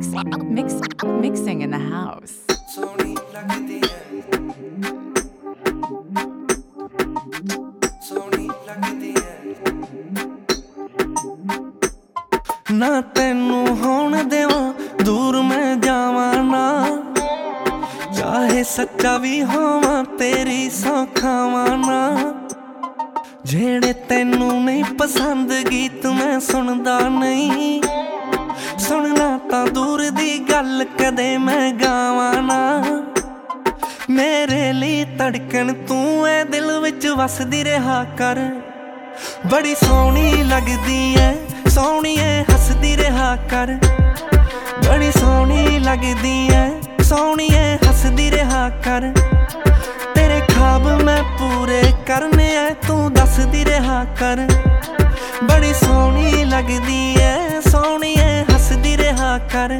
Mixing in the house. Soni लगती है, सोनी लगती है। ना तेनू होण देवां दूर मैं जावां ना, चाहे सच्चा भी होवां तेरी सौ खावां ना। जेड़े तेनू नहीं पसंद गीत मैं सुनदा नहीं, सुनना तां दूर दी गल कदे मैं गावां ना। मेरे लिए धड़कन तू है दिल विच वसदी रहा कर, बड़ी सोहनी लगदी है सोहणीए हसदी रहा कर। बड़ी सोहनी लगदी है सोहणीए हसदी रहा कर। तेरे ख्वाब मैं पूरे करने है तू दसदी रहा कर। बड़ी सोहनी लगदी है सोहणीए हसदी रहा कर।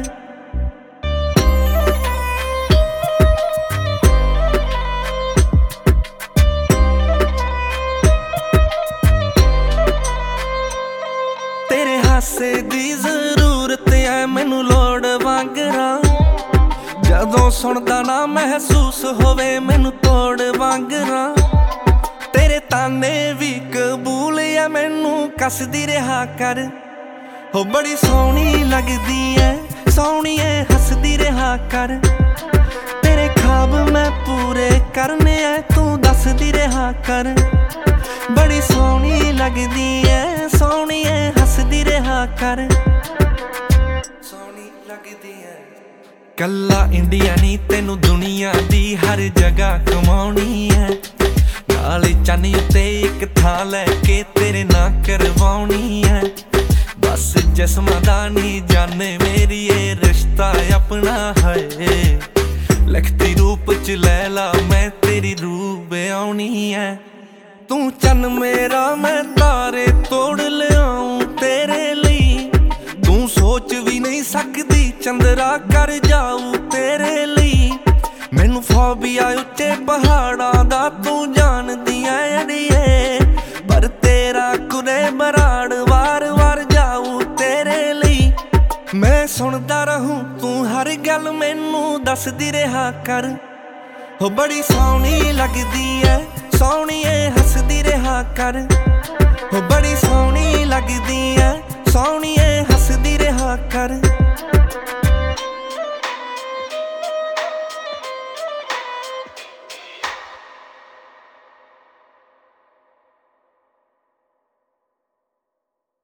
तेरे हासे दी जरूरत है मैनू लोड़ वांगरा, जदों सुनदा ना महसूस होवे मैनू तोड़ वांगरा। तेरे ताने भी कबूल है मैनू कसदी रहा कर। हो बड़ी सोहनी लगदी है सोहणीए हसदी रहा कर। तेरे ख्वाब मैं पूरे करने है तू दसदी रहा कर। बड़ी सोहनी लगदी है सोहणीए हसदी रहा कर। सोहनी लगदी है कल्ला इंडिया नी तेनू दुनिया दी हर जगह घुमाउणी है। नाल चन्न उत्ते एक थां लैके तेरे नां करवाउणी है। बस जिस्मां दा नी जाने मेरी ये रिश्ता अपना है। लिखती रूप च लैला मैं तेरी रूह ब्याउणी है। तू चन्न मेरा मैं तारे तोड़ लियाऊं तेरे लिए। तू सोच भी नहीं सकदी चंद्रा कर जाऊं तेरे लिए। मैनू फोबिया उच्चे पहाड़ां दा तू जानदी ऐ अड़िए, पर तेरा कुरे बराड़ वार वार जाऊं तेरे लिए। मैं सुनदा रहूं तू हर गल मैनू दसदी रहा कर। हो बड़ी सोहनी लगदी है सोहणीए हसदी रहा कर। हो बड़ी सोहनी लगदी है सोहणीए